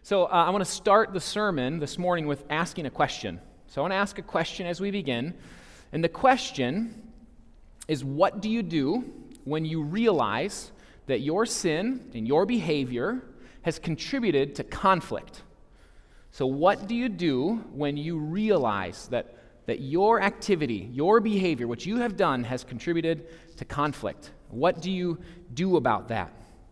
So I want to start the sermon this morning with asking a question. So I want to ask a question as we begin. And the question is, what do you do when you realize that your sin and your behavior has contributed to conflict? So what do you do when you realize that your activity, your behavior, what you have done has contributed to conflict? What do you do about that?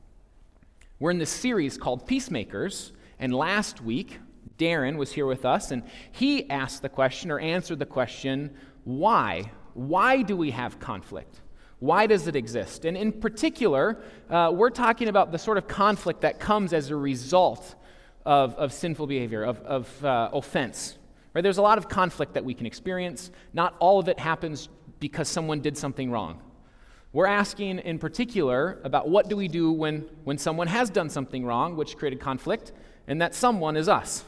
We're in this series called Peacemakers, and last week, Darren was here with us, and he asked the question, or answered the question, why? Why do we have conflict? Why does it exist? And in particular, we're talking about the sort of conflict that comes as a result of sinful behavior, of offense. Right? There's a lot of conflict that we can experience. Not all of it happens because someone did something wrong. We're asking in particular about what do we do when someone has done something wrong, which created conflict, and that someone is us.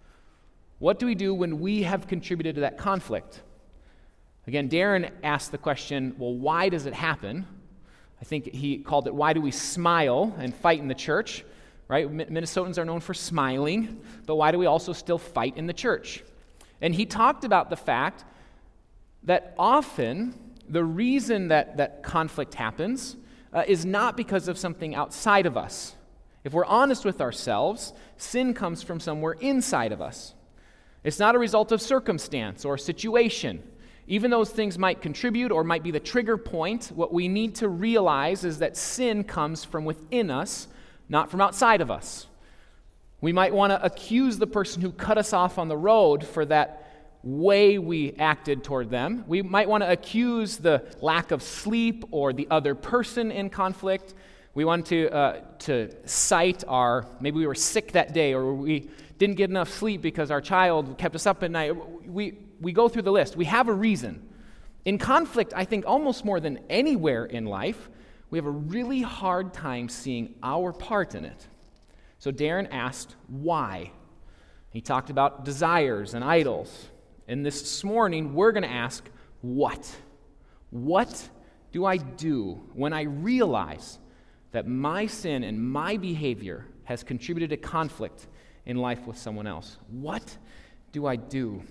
What do we do when we have contributed to that conflict? Again, Darren asked the question, well, why does it happen? I think he called it, why do we smile and fight in the church? Right? Minnesotans are known for smiling, but why do we also still fight in the church? And he talked about the fact that often the reason that conflict happens is not because of something outside of us. If we're honest with ourselves, sin comes from somewhere inside of us. It's not a result of circumstance or situation. Even those things might contribute or might be the trigger point, what we need to realize is that sin comes from within us, not from outside of us. We might want to accuse the person who cut us off on the road for that way we acted toward them. We might want to accuse the lack of sleep or the other person in conflict. We want to cite maybe we were sick that day, or we didn't get enough sleep because our child kept us up at night. We go through the list. We have a reason. In conflict, I think almost more than anywhere in life, we have a really hard time seeing our part in it. So Darren asked, why? He talked about desires and idols. And this morning, we're going to ask, what? What do I do when I realize that my sin and my behavior has contributed to conflict in life with someone else? What do I do?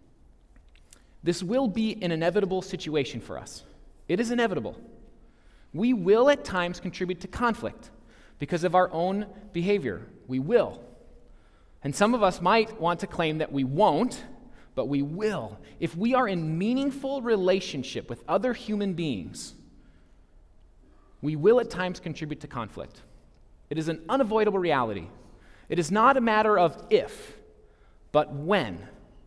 This will be an inevitable situation for us. It is inevitable. We will at times contribute to conflict because of our own behavior. We will. And some of us might want to claim that we won't, but we will. If we are in meaningful relationship with other human beings, we will at times contribute to conflict. It is an unavoidable reality. It is not a matter of if, but when.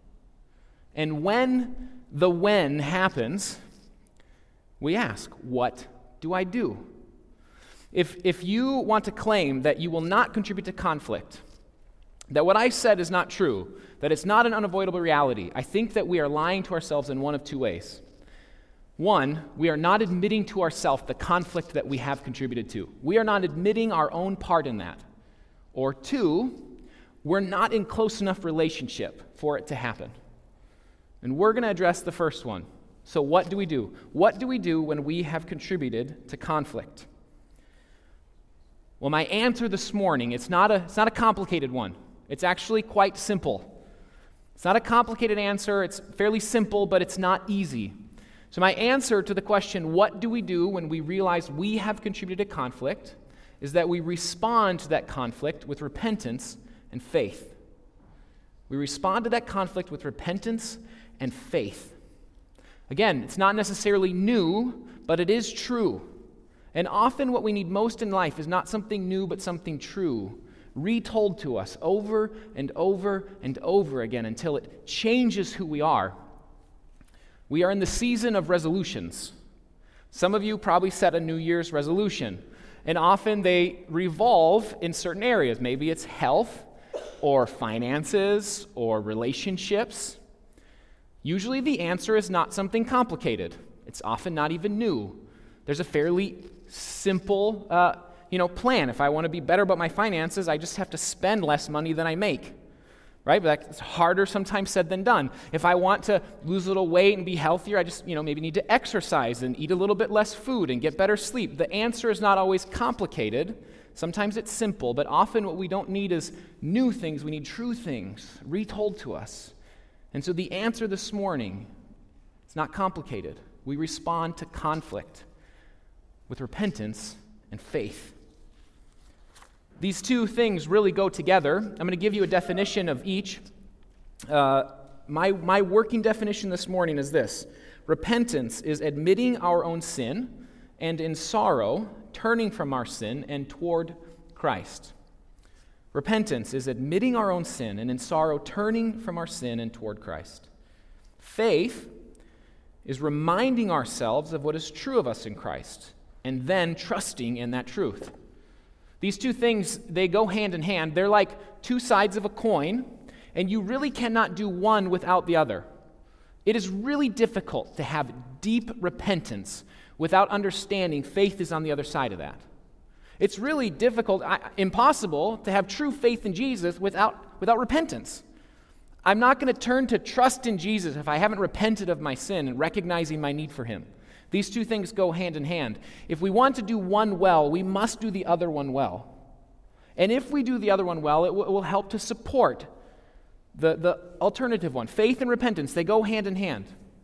And when the when happens, we ask, what do I do? If you want to claim that you will not contribute to conflict, that what I said is not true, that it's not an unavoidable reality, I think that we are lying to ourselves in one of two ways. One, we are not admitting to ourselves the conflict that we have contributed to. We are not admitting our own part in that. Or two, we're not in close enough relationship for it to happen. And we're going to address the first one. So what do we do? What do we do when we have contributed to conflict? Well, my answer this morning, it's not a complicated one. It's actually quite simple. It's not a complicated answer. It's fairly simple, but it's not easy. So my answer to the question, what do we do when we realize we have contributed to conflict, is that we respond to that conflict with repentance and faith. We respond to that conflict with repentance and faith. Again, it's not necessarily new, but it is true. And often what we need most in life is not something new, but something true, retold to us over and over and over again until it changes who we are. We are in the season of resolutions. Some of you probably set a New Year's resolution, and often they revolve in certain areas. Maybe it's health or finances or relationships. Usually the answer is not something complicated. It's often not even new. There's a fairly simple plan. If I want to be better about my finances, I just have to spend less money than I make. Right? But that's harder sometimes said than done. If I want to lose a little weight and be healthier, I just, maybe need to exercise and eat a little bit less food and get better sleep. The answer is not always complicated. Sometimes it's simple, but often what we don't need is new things. We need true things retold to us. And so the answer this morning, it's not complicated. We respond to conflict with repentance and faith. These two things really go together. I'm going to give you a definition of each. My working definition this morning is this. Repentance is admitting our own sin and in sorrow turning from our sin and toward Christ. Repentance is admitting our own sin and in sorrow turning from our sin and toward Christ. Faith is reminding ourselves of what is true of us in Christ and then trusting in that truth. These two things, they go hand in hand. They're like two sides of a coin, and you really cannot do one without the other. It is really difficult to have deep repentance without understanding faith is on the other side of that. It's really difficult, impossible, to have true faith in Jesus without repentance. I'm not going to turn to trust in Jesus if I haven't repented of my sin and recognizing my need for him. These two things go hand in hand. If we want to do one well, we must do the other one well. And if we do the other one well, it will help to support the alternative one. Faith and repentance, they go hand in hand.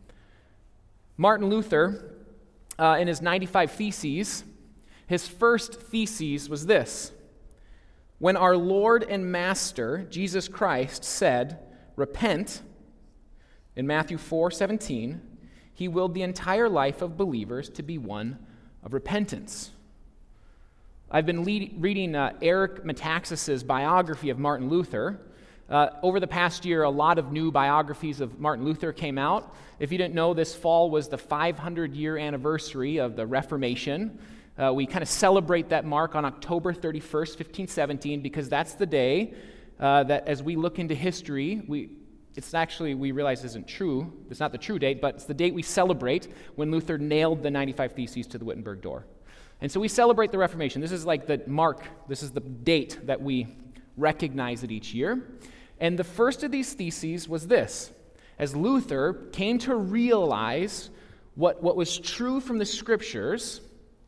Martin Luther, in his 95 Theses, his first thesis was this: when our Lord and Master, Jesus Christ, said, "Repent," in Matthew 4:17, he willed the entire life of believers to be one of repentance. I've been reading Eric Metaxas's biography of Martin Luther. Over the past year, a lot of new biographies of Martin Luther came out. If you didn't know, this fall was the 500-year anniversary of the Reformation. We kind of celebrate that mark on October 31st, 1517, because that's the day that as we look into history, we realize isn't true. It's not the true date, but it's the date we celebrate when Luther nailed the 95 Theses to the Wittenberg door. And so we celebrate the Reformation. This is like the mark, this is the date that we recognize it each year. And the first of these theses was this: as Luther came to realize what was true from the Scriptures,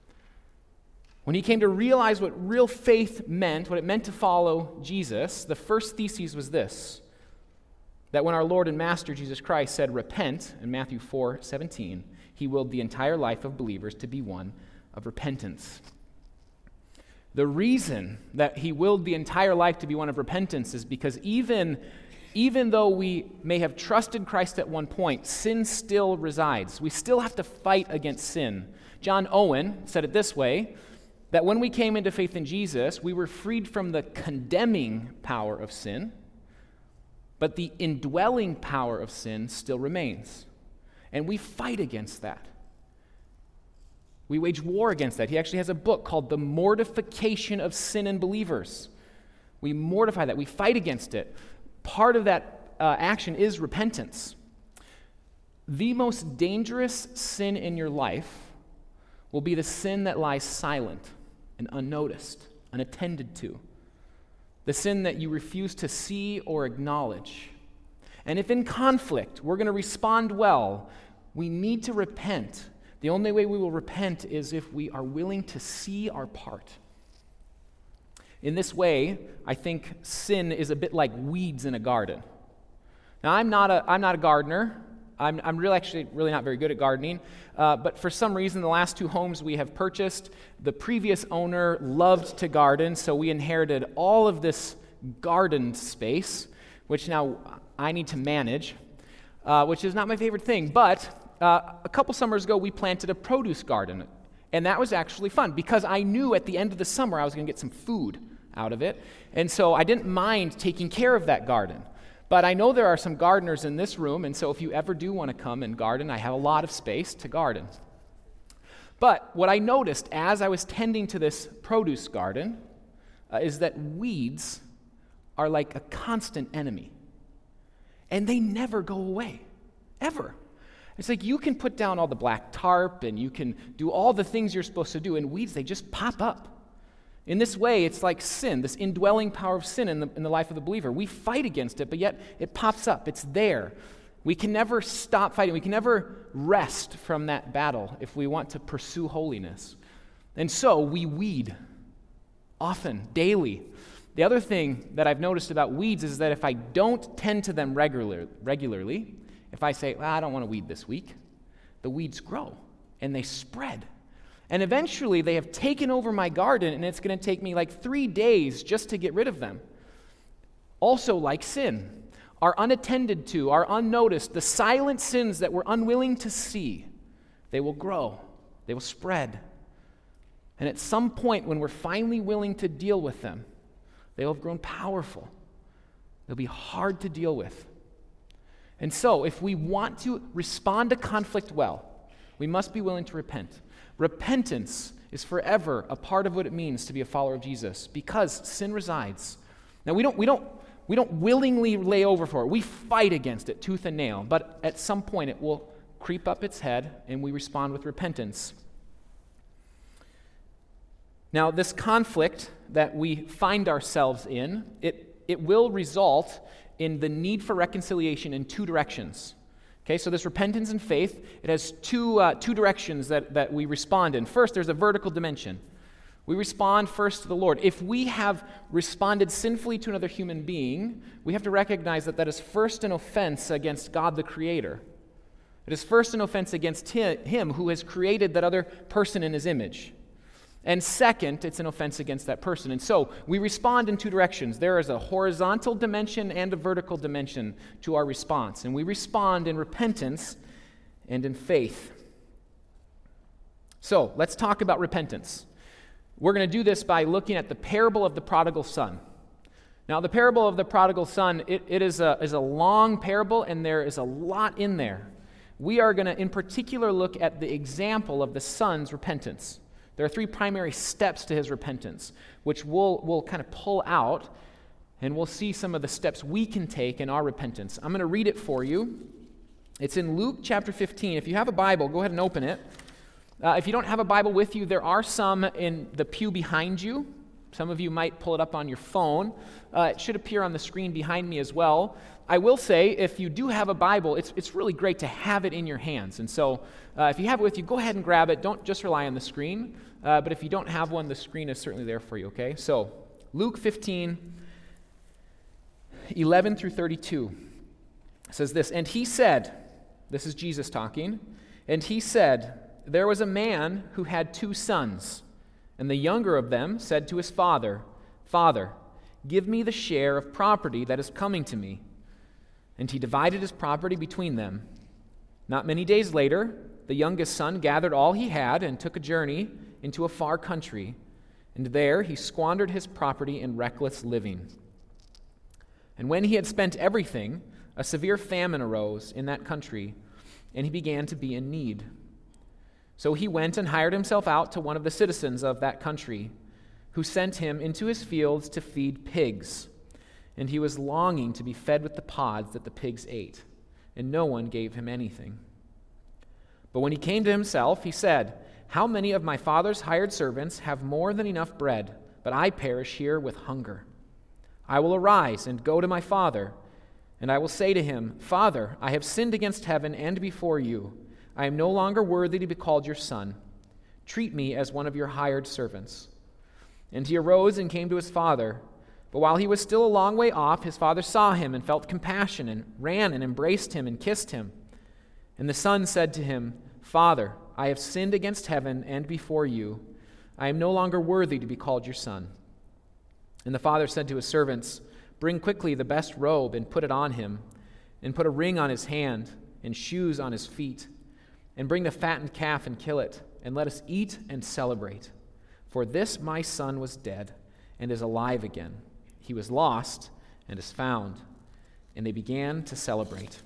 when he came to realize what real faith meant, what it meant to follow Jesus, the first thesis was this: that when our Lord and Master Jesus Christ said, "Repent," in Matthew 4:17, he willed the entire life of believers to be one of repentance. The reason that he willed the entire life to be one of repentance is because even though we may have trusted Christ at one point, sin still resides. We still have to fight against sin. John Owen said it this way, that when we came into faith in Jesus, we were freed from the condemning power of sin, but the indwelling power of sin still remains. And we fight against that. We wage war against that. He actually has a book called The Mortification of Sin in Believers. We mortify that. We fight against it. Part of that action is repentance. The most dangerous sin in your life will be the sin that lies silent and unnoticed, unattended to. The sin that you refuse to see or acknowledge. And if in conflict we're going to respond well, we need to repent. The only way we will repent is if we are willing to see our part. In this way, I think sin is a bit like weeds in a garden. Now, I'm not a gardener. I'm really not very good at gardening. But for some reason, the last two homes we have purchased, the previous owner loved to garden, so we inherited all of this garden space, which now I need to manage, which is not my favorite thing. But a couple summers ago, we planted a produce garden, and that was actually fun because I knew at the end of the summer I was going to get some food out of it, and so I didn't mind taking care of that garden. But I know there are some gardeners in this room, and so if you ever do want to come and garden, I have a lot of space to garden. But what I noticed as I was tending to this produce garden is that weeds are like a constant enemy, and they never go away, ever. It's like you can put down all the black tarp and you can do all the things you're supposed to do, and weeds, they just pop up. In this way, it's like sin, this indwelling power of sin in the life of the believer. We fight against it, but yet it pops up. It's there. We can never stop fighting. We can never rest from that battle if we want to pursue holiness. And so we weed. often, daily. The other thing that I've noticed about weeds is that if I don't tend to them regularly, if I say, I don't want to weed this week, the weeds grow and they spread. And eventually they have taken over my garden, and it's going to take me like 3 days just to get rid of them. Also, like sin, are unattended to, are unnoticed, the silent sins that we're unwilling to see, they will grow, they will spread. And at some point when we're finally willing to deal with them, they will have grown powerful. They'll be hard to deal with. And so, if we want to respond to conflict well, we must be willing to repent. Repentance is forever a part of what it means to be a follower of Jesus, because sin resides. Now, we don't willingly lay over for it. We fight against it tooth and nail, but at some point it will creep up its head, and we respond with repentance. Now, this conflict that we find ourselves in, it will result in the need for reconciliation in two directions. Okay, so this repentance and faith, it has two directions that we respond in. First, there's a vertical dimension. We respond first to the Lord. If we have responded sinfully to another human being, we have to recognize that that is first an offense against God the Creator. It is first an offense against Him who has created that other person in His image. And second, it's an offense against that person. And so we respond in two directions. There is a horizontal dimension and a vertical dimension to our response. And we respond in repentance and in faith. So let's talk about repentance. We're going to do this by looking at the parable of the prodigal son. Now, the parable of the prodigal son, it is a long parable, and there is a lot in there. We are going to, in particular, look at the example of the son's repentance. There are three primary steps to his repentance, which we'll kind of pull out, and we'll see some of the steps we can take in our repentance. I'm going to read it for you. It's in Luke chapter 15. If you have a Bible, go ahead and open it. If you don't have a Bible with you, there are some in the pew behind you. Some of you might pull it up on your phone. It should appear on the screen behind me as well. I will say, if you do have a Bible, it's really great to have it in your hands. And so if you have it with you, go ahead and grab it. Don't just rely on the screen. But if you don't have one, the screen is certainly there for you, okay? So Luke 15, 11 through 32 says this, "And he said," this is Jesus talking, "and he said, there was a man who had 2 sons, and the younger of them said to his father, 'Father, give me the share of property that is coming to me.' And he divided his property between them. Not many days later, the youngest son gathered all he had and took a journey into a far country, and there he squandered his property in reckless living. And when he had spent everything, a severe famine arose in that country, and he began to be in need. So he went and hired himself out to one of the citizens of that country, who sent him into his fields to feed pigs. And he was longing to be fed with the pods that the pigs ate, and no one gave him anything. But when he came to himself, he said, 'How many of my father's hired servants have more than enough bread, but I perish here with hunger? I will arise and go to my father, and I will say to him, Father, I have sinned against heaven and before you. I am no longer worthy to be called your son. Treat me as one of your hired servants.' And he arose and came to his father. But while he was still a long way off, his father saw him and felt compassion and ran and embraced him and kissed him. And the son said to him, 'Father, I have sinned against heaven and before you. I am no longer worthy to be called your son.' And the father said to his servants, 'Bring quickly the best robe and put it on him, and put a ring on his hand and shoes on his feet. And bring the fattened calf and kill it, and let us eat and celebrate. For this my son was dead and is alive again. He was lost and is found.' And they began to celebrate.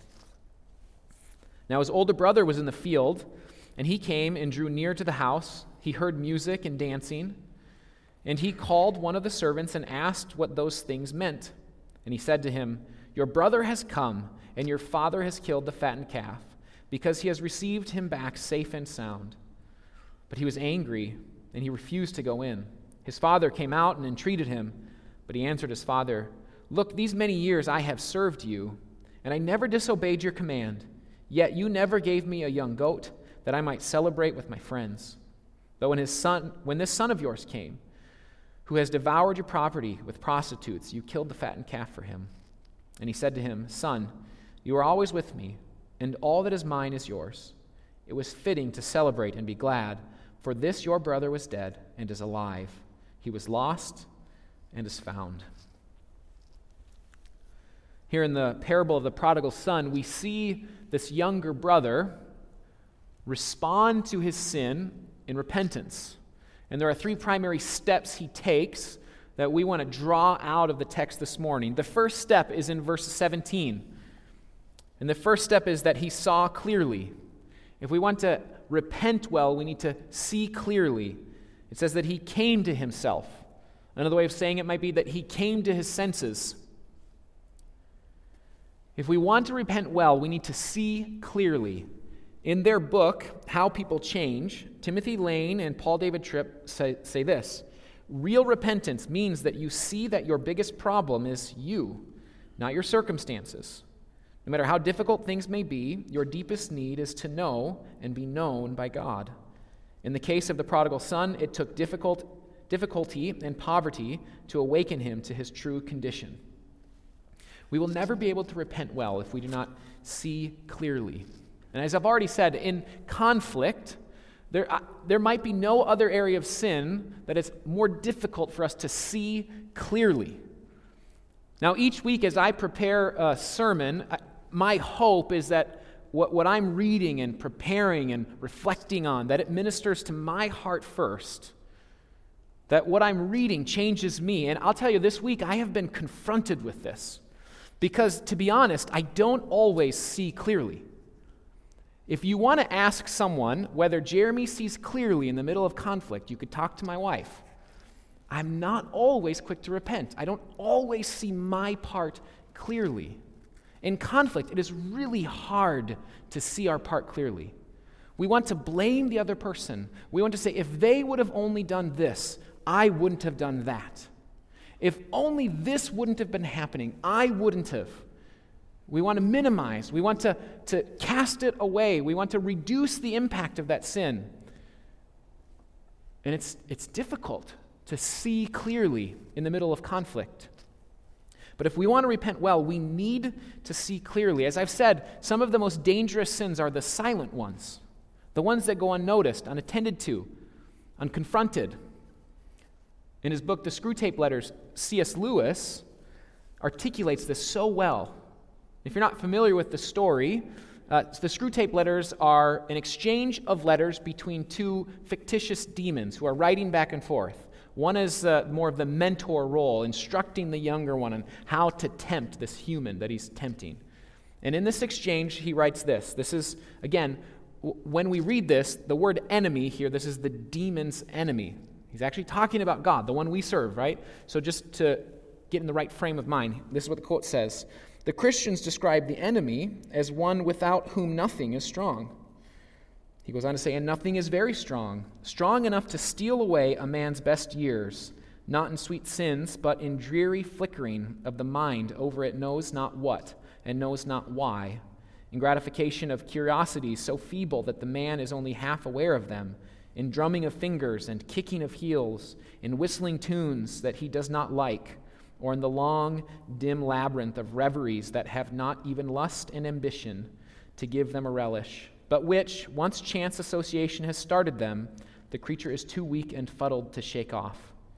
Now his older brother was in the field, and he came and drew near to the house. He heard music and dancing. And he called one of the servants and asked what those things meant. And he said to him, 'Your brother has come, and your father has killed the fattened calf, because he has received him back safe and sound.' But he was angry, and he refused to go in. His father came out and entreated him, but he answered his father, 'Look, these many years I have served you, and I never disobeyed your command. Yet you never gave me a young goat, that I might celebrate with my friends. But when this son of yours came, who has devoured your property with prostitutes. You killed the fattened calf for him." And he said to him, "Son, you are always with me, and all that is mine is yours. It was fitting to celebrate and be glad, for this your brother was dead and is alive. He was lost and is found." Here in the parable of the prodigal son, we see this younger brother respond to his sin in repentance. And there are three primary steps he takes that we want to draw out of the text this morning. The first step is in verse 17. And the first step is that he saw clearly. If we want to repent well, we need to see clearly. It says that he came to himself. Another way of saying it might be that he came to his senses. If we want to repent well, we need to see clearly. In their book, How People Change, Timothy Lane and Paul David Tripp say this: real repentance means that you see that your biggest problem is you, not your circumstances. No matter how difficult things may be, your deepest need is to know and be known by God. In the case of the prodigal son, it took difficulty and poverty to awaken him to his true condition. We will never be able to repent well if we do not see clearly. And as I've already said, in conflict, there might be no other area of sin that is more difficult for us to see clearly. Now, each week as I prepare a sermon, my hope is that what I'm reading and preparing and reflecting on, that it ministers to my heart first, that what I'm reading changes me. And I'll tell you, this week I have been confronted with this because, to be honest, I don't always see clearly. If you want to ask someone whether Jeremy sees clearly in the middle of conflict, you could talk to my wife. I'm not always quick to repent. I don't always see my part clearly. In conflict, it is really hard to see our part clearly. We want to blame the other person. We want to say, if they would have only done this, I wouldn't have done that. If only this wouldn't have been happening, I wouldn't have. We want to minimize. We want to cast it away. We want to reduce the impact of that sin. And it's difficult to see clearly in the middle of conflict. But if we want to repent well, we need to see clearly. As I've said, some of the most dangerous sins are the silent ones, the ones that go unnoticed, unattended to, unconfronted. In his book, The Screwtape Letters, C.S. Lewis articulates this so well. If you're not familiar with the story, the Screwtape Letters are an exchange of letters between two fictitious demons who are writing back and forth. One is more of the mentor role, instructing the younger one on how to tempt this human that he's tempting. And in this exchange, he writes this. This is, again, when we read this, the word enemy here, this is the demon's enemy. He's actually talking about God, the one we serve, right? So just to get in the right frame of mind, this is what the quote says. The Christians describe the enemy as one without whom nothing is strong. He goes on to say, and nothing is very strong enough to steal away a man's best years, not in sweet sins, but in dreary flickering of the mind over it knows not what and knows not why, in gratification of curiosities so feeble that the man is only half aware of them, in drumming of fingers and kicking of heels, in whistling tunes that he does not like, or in the long, dim labyrinth of reveries that have not even lust and ambition to give them a relish, but which, once chance association has started them, the creature is too weak and fuddled to shake off.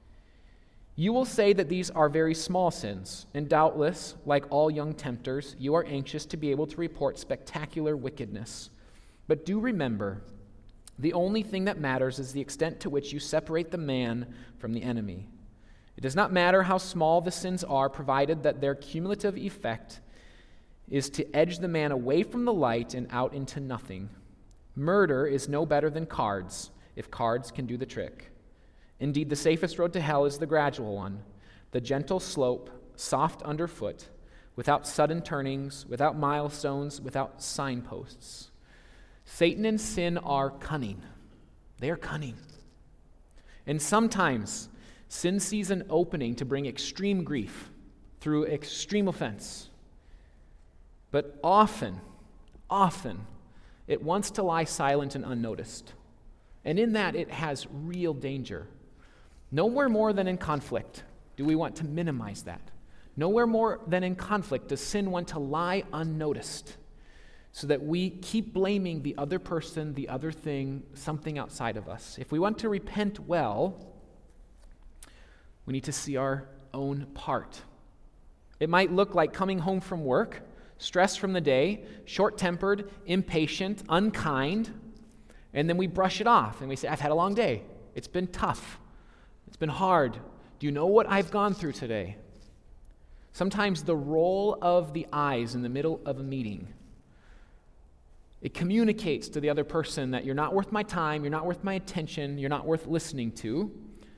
You will say that these are very small sins, and doubtless, like all young tempters, you are anxious to be able to report spectacular wickedness. But do remember, the only thing that matters is the extent to which you separate the man from the enemy. It does not matter how small the sins are, provided that their cumulative effect is to edge the man away from the light and out into nothing. Murder is no better than cards, if cards can do the trick. Indeed, the safest road to hell is the gradual one, the gentle slope, soft underfoot, without sudden turnings, without milestones, without signposts. Satan and sin are cunning. They are cunning. And sometimes sin sees an opening to bring extreme grief through extreme offense. But often, it wants to lie silent and unnoticed. And in that, it has real danger. Nowhere more than in conflict do we want to minimize that. Nowhere more than in conflict does sin want to lie unnoticed so that we keep blaming the other person, the other thing, something outside of us. If we want to repent well, we need to see our own part. It might look like coming home from work, stressed from the day, short-tempered, impatient, unkind, and then we brush it off and we say, I've had a long day. It's been tough. It's been hard. Do you know what I've gone through today? Sometimes the roll of the eyes in the middle of a meeting, it communicates to the other person that you're not worth my time, you're not worth my attention, you're not worth listening to.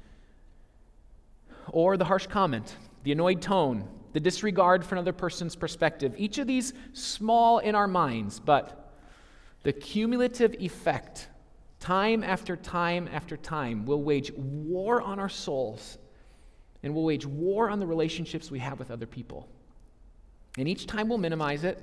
Or the harsh comment, the annoyed tone, the disregard for another person's perspective. Each of these small in our minds, but the cumulative effect, time after time after time, will wage war on our souls and will wage war on the relationships we have with other people. And each time we'll minimize it,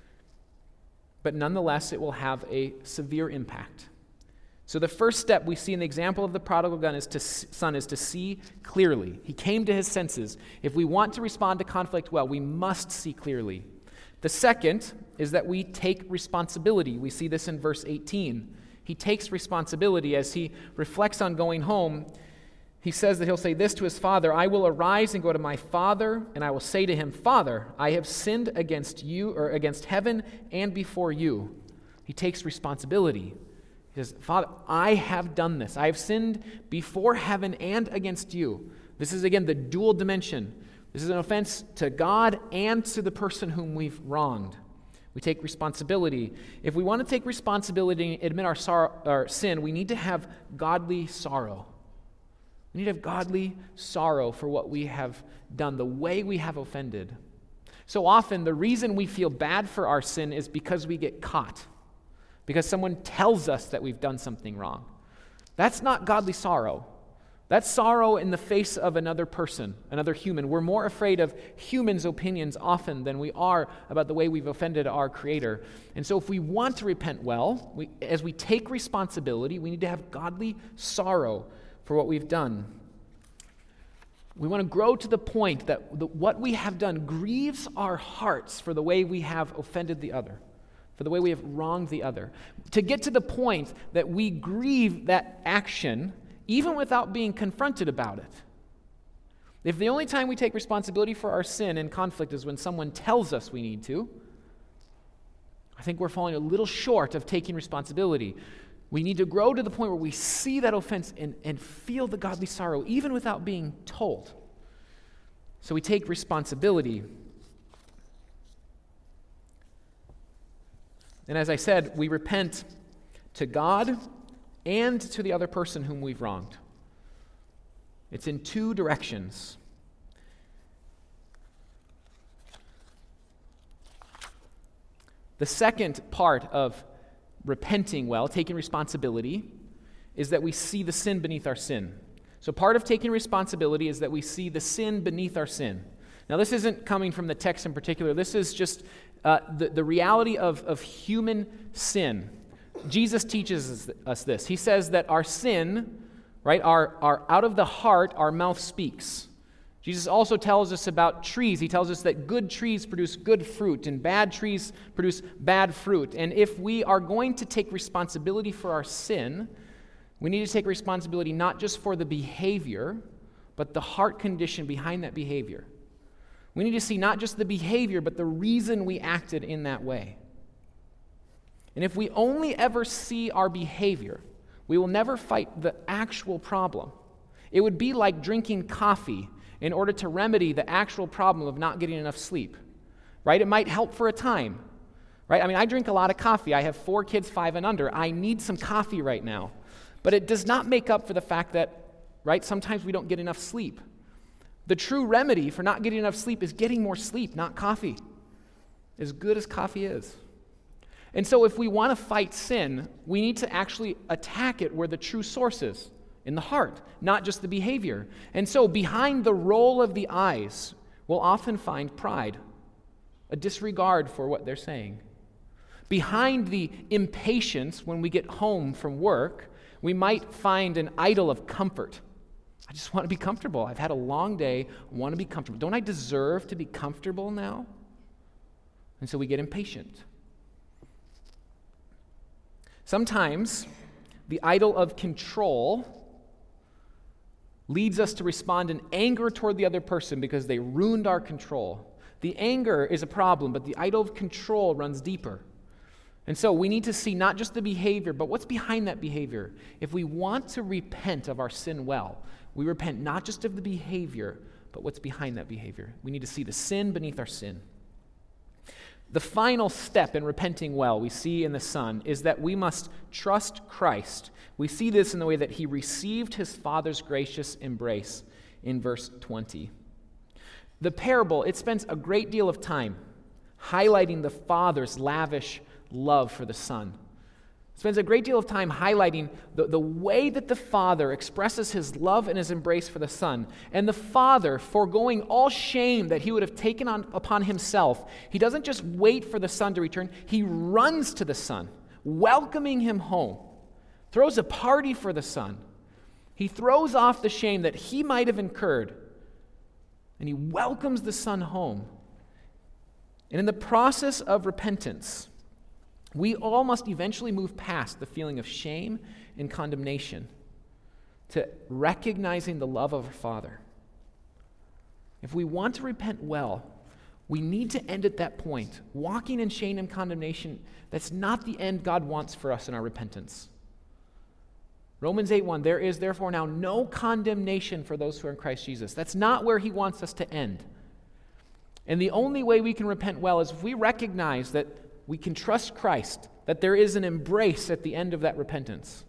but nonetheless it will have a severe impact. So the first step we see in the example of the prodigal son is to see clearly. He came to his senses. If we want to respond to conflict well, we must see clearly. The second is that we take responsibility. We see this in verse 18. He takes responsibility as he reflects on going home. He says that he'll say this to his father, I will arise and go to my father, and I will say to him, Father, I have sinned against you, or against heaven and before you. He takes responsibility. He says, Father, I have done this. I have sinned before heaven and against you. This is, again, the dual dimension. This is an offense to God and to the person whom we've wronged. We take responsibility. If we want to take responsibility and admit our sin, we need to have godly sorrow. We need to have godly sorrow for what we have done, the way we have offended. So often, the reason we feel bad for our sin is because we get caught, because someone tells us that we've done something wrong. That's not godly sorrow. That's sorrow in the face of another person, another human. We're more afraid of humans' opinions often than we are about the way we've offended our Creator. And so if we want to repent well, as we take responsibility, we need to have godly sorrow for what we've done. We want to grow to the point that what we have done grieves our hearts for the way we have offended the other, for the way we have wronged the other. To get to the point that we grieve that action even without being confronted about it. If the only time we take responsibility for our sin in conflict is when someone tells us we need to, I think we're falling a little short of taking responsibility. We need to grow to the point where we see that offense and feel the godly sorrow, even without being told. So we take responsibility. And as I said, we repent to God and to the other person whom we've wronged. It's in two directions. The second part of repenting well, taking responsibility, is that we see the sin beneath our sin. So part of taking responsibility is that we see the sin beneath our sin. Now this isn't coming from the text in particular. This is just the reality of human sin. Jesus teaches us this. He says that our sin, right, our out of the heart, our mouth speaks. Jesus also tells us about trees. He tells us that good trees produce good fruit and bad trees produce bad fruit. And if we are going to take responsibility for our sin, we need to take responsibility not just for the behavior, but the heart condition behind that behavior. We need to see not just the behavior, but the reason we acted in that way. And if we only ever see our behavior, we will never fight the actual problem. It would be like drinking coffee in order to remedy the actual problem of not getting enough sleep, right? It might help for a time, right? I mean, I drink a lot of coffee. I have 4 kids, 5 and under. I need some coffee right now. But it does not make up for the fact that, right, sometimes we don't get enough sleep. The true remedy for not getting enough sleep is getting more sleep, not coffee, as good as coffee is. And so if we want to fight sin, we need to actually attack it where the true source is, in the heart, not just the behavior. And so behind the roll of the eyes, we'll often find pride, a disregard for what they're saying. Behind the impatience when we get home from work, we might find an idol of comfort. I just want to be comfortable. I've had a long day. I want to be comfortable. Don't I deserve to be comfortable now? And so we get impatient. Sometimes the idol of control leads us to respond in anger toward the other person because they ruined our control. The anger is a problem, but the idol of control runs deeper. And so we need to see not just the behavior, but what's behind that behavior. If we want to repent of our sin well, we repent not just of the behavior, but what's behind that behavior. We need to see the sin beneath our sin. The final step in repenting well, we see in the Son, is that we must trust Christ. We see this in the way that he received his Father's gracious embrace in verse 20. The parable, it spends a great deal of time highlighting the Father's lavish love for the Son. It spends a great deal of time highlighting the way that the Father expresses his love and his embrace for the Son. And the Father, foregoing all shame that he would have taken upon himself, he doesn't just wait for the Son to return, he runs to the Son, welcoming him home, throws a party for the Son. He throws off the shame that he might have incurred, and he welcomes the Son home. And in the process of repentance, we all must eventually move past the feeling of shame and condemnation to recognizing the love of our Father. If we want to repent well, we need to end at that point. Walking in shame and condemnation, that's not the end God wants for us in our repentance. Romans 8:1, there is therefore now no condemnation for those who are in Christ Jesus. That's not where he wants us to end. And the only way we can repent well is if we recognize that we can trust Christ, that there is an embrace at the end of that repentance.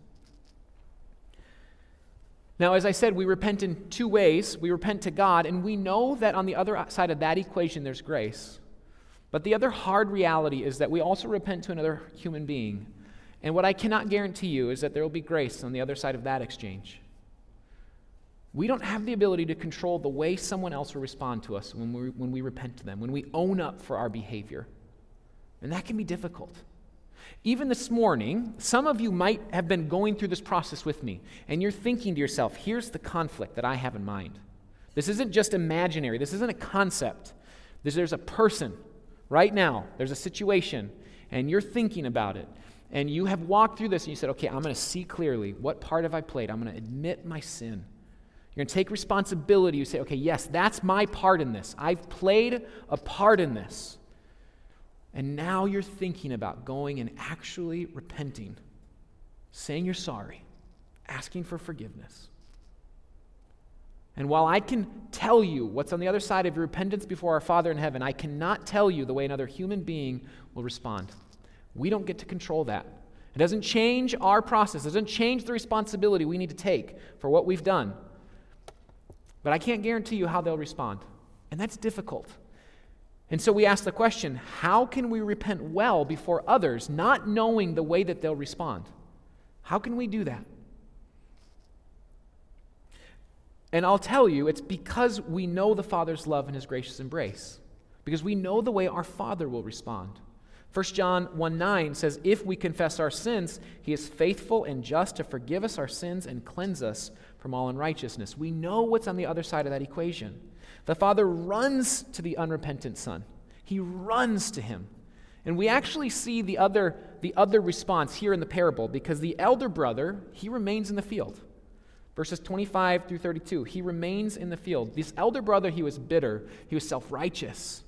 Now, as I said, we repent in two ways. We repent to God, and we know that on the other side of that equation, there's grace. But the other hard reality is that we also repent to another human being. And what I cannot guarantee you is that there will be grace on the other side of that exchange. We don't have the ability to control the way someone else will respond to us when we repent to them, when we own up for our behavior. And that can be difficult. Even this morning, some of you might have been going through this process with me, and you're thinking to yourself, here's the conflict that I have in mind. This isn't just imaginary. This isn't a concept. There's a person right now. There's a situation, and you're thinking about it. And you have walked through this, and you said, okay, I'm going to see clearly. What part have I played? I'm going to admit my sin. You're going to take responsibility. You say, okay, yes, that's my part in this. I've played a part in this. And now you're thinking about going and actually repenting, saying you're sorry, asking for forgiveness. And while I can tell you what's on the other side of your repentance before our Father in heaven, I cannot tell you the way another human being will respond. We don't get to control that. It doesn't change our process. It doesn't change the responsibility we need to take for what we've done. But I can't guarantee you how they'll respond. And that's difficult. And so we ask the question, how can we repent well before others, not knowing the way that they'll respond? How can we do that? And I'll tell you, it's because we know the Father's love and his gracious embrace. Because we know the way our Father will respond. 1 John 1:9 says, if we confess our sins, he is faithful and just to forgive us our sins and cleanse us from all unrighteousness. We know what's on the other side of that equation. The Father runs to the unrepentant Son. He runs to him. And we actually see the other response here in the parable, because the elder brother, he remains in the field. Verses 25 through 32, he remains in the field. This elder brother, he was bitter. He was self-righteous.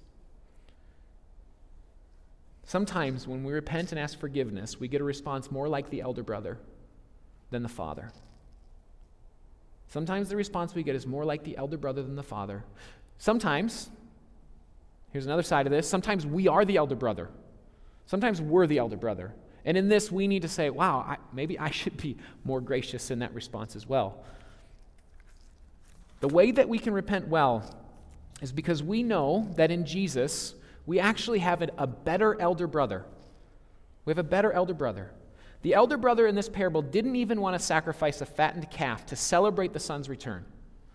Sometimes when we repent and ask forgiveness, we get a response more like the elder brother than the father. Sometimes the response we get is more like the elder brother than the father. Sometimes, here's another side of this, sometimes we are the elder brother. Sometimes we're the elder brother. And in this, we need to say, wow, maybe I should be more gracious in that response as well. The way that we can repent well is because we know that in Jesus, we actually have a better elder brother. We have a better elder brother. The elder brother in this parable didn't even want to sacrifice a fattened calf to celebrate the son's return.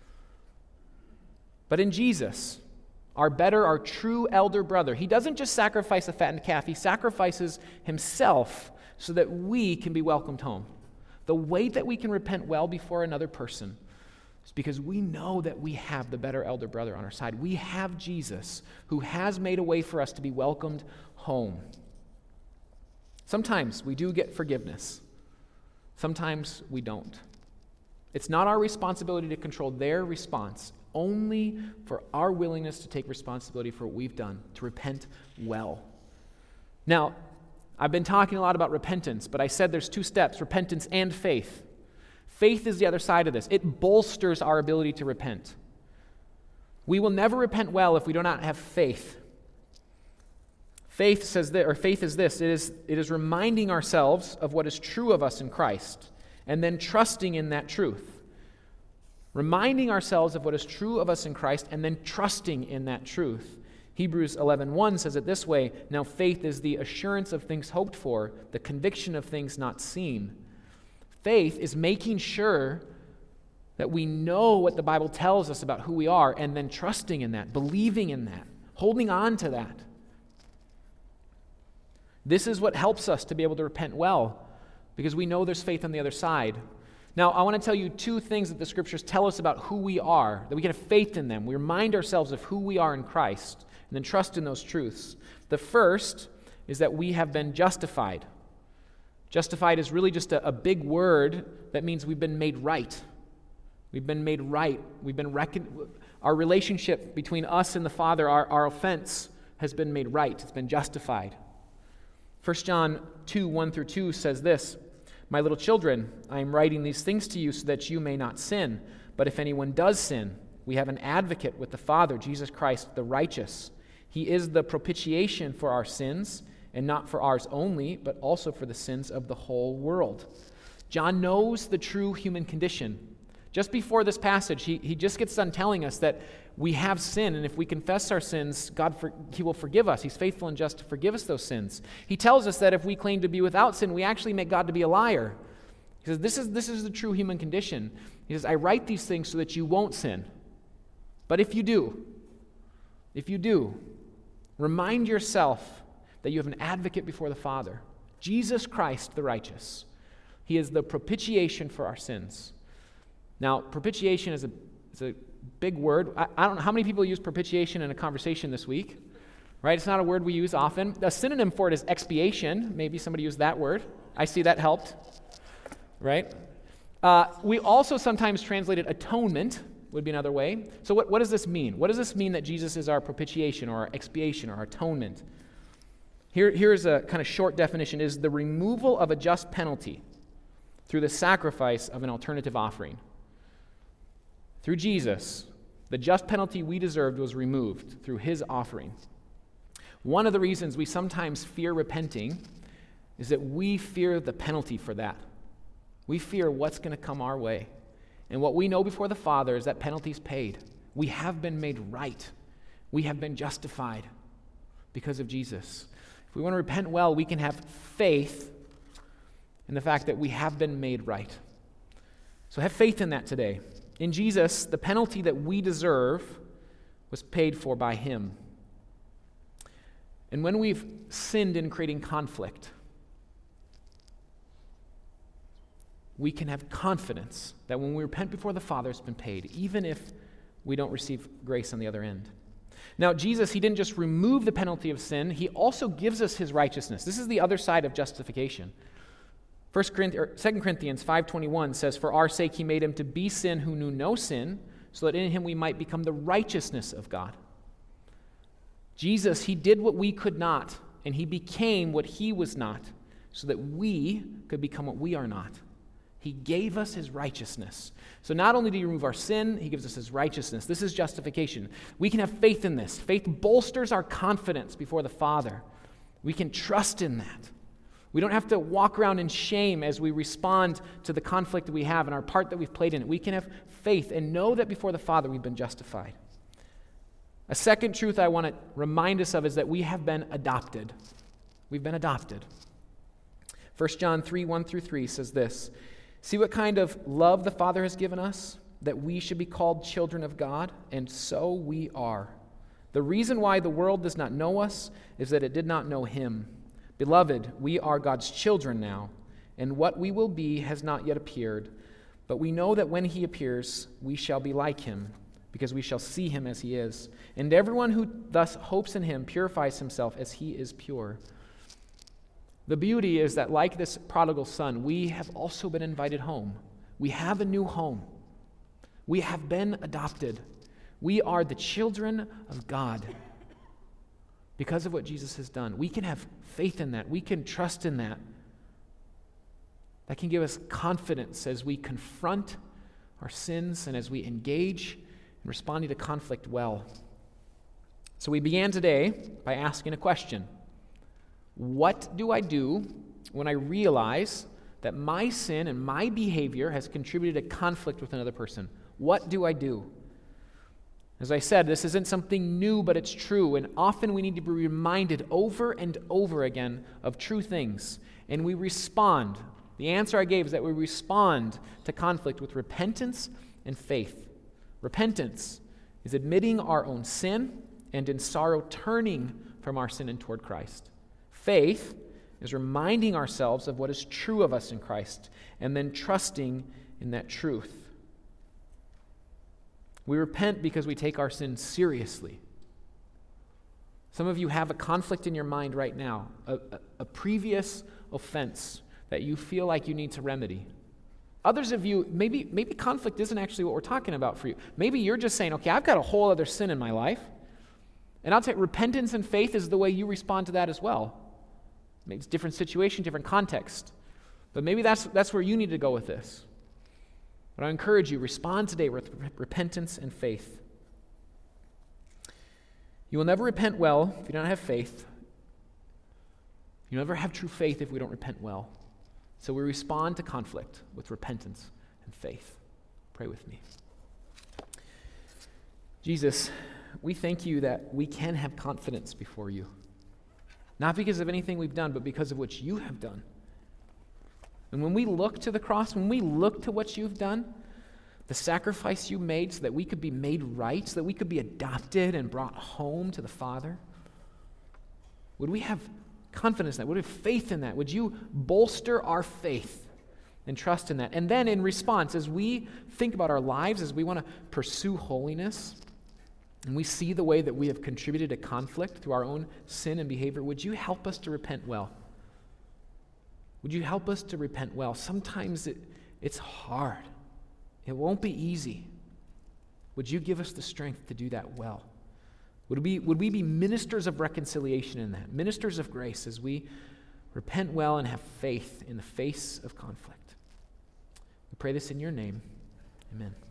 But in Jesus, our true elder brother, he doesn't just sacrifice a fattened calf, he sacrifices himself so that we can be welcomed home. The way that we can repent well before another person It's because we know that we have the better elder brother on our side. We have Jesus, who has made a way for us to be welcomed home. Sometimes we do get forgiveness. Sometimes we don't. It's not our responsibility to control their response, only for our willingness to take responsibility for what we've done, to repent well. Now, I've been talking a lot about repentance, but I said there's two steps, repentance and faith. Faith is the other side of this. It bolsters our ability to repent. We will never repent well if we do not have faith. Faith is this, it is reminding ourselves of what is true of us in Christ, and then trusting in that truth. Reminding ourselves of what is true of us in Christ, and then trusting in that truth. Hebrews 11:1 says it this way, now faith is the assurance of things hoped for, the conviction of things not seen. Faith is making sure that we know what the Bible tells us about who we are, and then trusting in that, believing in that, holding on to that. This is what helps us to be able to repent well, because we know there's faith on the other side. Now, I want to tell you two things that the Scriptures tell us about who we are, that we can have faith in them. We remind ourselves of who we are in Christ, and then trust in those truths. The first is that we have been justified. Justified is really just a big word that means we've been made right. We've been made right. Our relationship between us and the Father, our offense, has been made right. It's been justified. 1 John 2:1-2 says this, my little children, I am writing these things to you so that you may not sin. But if anyone does sin, we have an advocate with the Father, Jesus Christ, the righteous. He is the propitiation for our sins, and not for ours only, but also for the sins of the whole world. John knows the true human condition. Just before this passage, he just gets done telling us that we have sin, and if we confess our sins, He will forgive us. He's faithful and just to forgive us those sins. He tells us that if we claim to be without sin, we actually make God to be a liar. He says, this is the true human condition. He says, I write these things so that you won't sin. But if you do, remind yourself that you have an advocate before the Father, Jesus Christ the righteous. He is the propitiation for our sins. Now, propitiation is a big word. I don't know how many people use propitiation in a conversation this week, right? It's not a word we use often. A synonym for it is expiation. Maybe somebody used that word. I see that helped, right? We also sometimes translate it atonement, would be another way. So what does this mean? What does this mean that Jesus is our propitiation or our expiation or our atonement? Here's a kind of short definition, is the removal of a just penalty through the sacrifice of an alternative offering. Through Jesus, the just penalty we deserved was removed through His offering. One of the reasons we sometimes fear repenting is that we fear the penalty for that. We fear what's going to come our way. And what we know before the Father is that penalty's paid. We have been made right. We have been justified because of Jesus. If we want to repent well, we can have faith in the fact that we have been made right. So have faith in that today. In Jesus, the penalty that we deserve was paid for by Him. And when we've sinned in creating conflict, we can have confidence that when we repent before the Father, it's been paid, even if we don't receive grace on the other end. Now, Jesus, He didn't just remove the penalty of sin, He also gives us His righteousness. This is the other side of justification. 2 Corinthians 5:21 says, for our sake He made Him to be sin who knew no sin, so that in Him we might become the righteousness of God. Jesus, He did what we could not, and He became what He was not, so that we could become what we are not. He gave us His righteousness. So not only did He remove our sin, He gives us His righteousness. This is justification. We can have faith in this. Faith bolsters our confidence before the Father. We can trust in that. We don't have to walk around in shame as we respond to the conflict that we have and our part that we've played in it. We can have faith and know that before the Father we've been justified. A second truth I want to remind us of is that we have been adopted. We've been adopted. 1 John 3:1-3 says this, see what kind of love the Father has given us, that we should be called children of God, and so we are. The reason why the world does not know us is that it did not know Him. Beloved, we are God's children now, and what we will be has not yet appeared. But we know that when he appears, we shall be like him, because we shall see him as he is. And everyone who thus hopes in him purifies himself as he is pure. The beauty is that, like this prodigal son, we have also been invited home. We have a new home. We have been adopted. We are the children of God because of what Jesus has done. We can have faith in that. We can trust in that. That can give us confidence as we confront our sins and as we engage in responding to conflict well. So we began today by asking a question. What do I do when I realize that my sin and my behavior has contributed to conflict with another person? What do I do? As I said, this isn't something new, but it's true, and often we need to be reminded over and over again of true things, and we respond. The answer I gave is that we respond to conflict with repentance and faith. Repentance is admitting our own sin and in sorrow turning from our sin and toward Christ. Faith is reminding ourselves of what is true of us in Christ and then trusting in that truth. We repent because we take our sin seriously. Some of you have a conflict in your mind right now, a previous offense that you feel like you need to remedy. Others of you, maybe conflict isn't actually what we're talking about for you. Maybe you're just saying, okay, I've got a whole other sin in my life, and I'll tell you, repentance and faith is the way you respond to that as well. Maybe it's different situation, different context, but maybe that's where you need to go with this. But I encourage you, respond today with repentance and faith. You will never repent well if you don't have faith. You'll never have true faith if we don't repent well. So we respond to conflict with repentance and faith. Pray with me. Jesus, we thank you that we can have confidence before you. Not because of anything we've done, but because of what you have done. And when we look to the cross, when we look to what you've done, the sacrifice you made so that we could be made right, so that we could be adopted and brought home to the Father, would we have confidence in that? Would we have faith in that? Would you bolster our faith and trust in that? And then in response, as we think about our lives, as we want to pursue holiness, and we see the way that we have contributed to conflict through our own sin and behavior, would you help us to repent well? Would you help us to repent well? Sometimes it's hard. It won't be easy. Would you give us the strength to do that well? Would we be ministers of reconciliation in that, ministers of grace as we repent well and have faith in the face of conflict? We pray this in your name. Amen.